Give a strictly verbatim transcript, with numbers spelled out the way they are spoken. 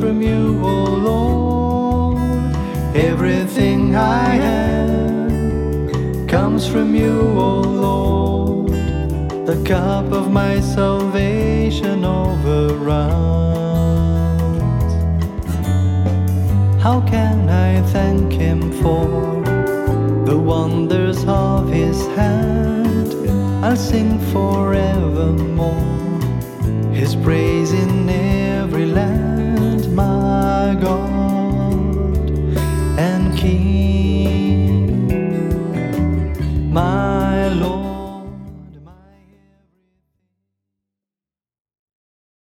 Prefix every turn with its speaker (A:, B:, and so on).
A: from you, O Lord. Everything I have comes from you, O Lord. The cup of my salvation overruns. How can I thank Him for the wonders of His hand? I'll sing forevermore His praise in every land.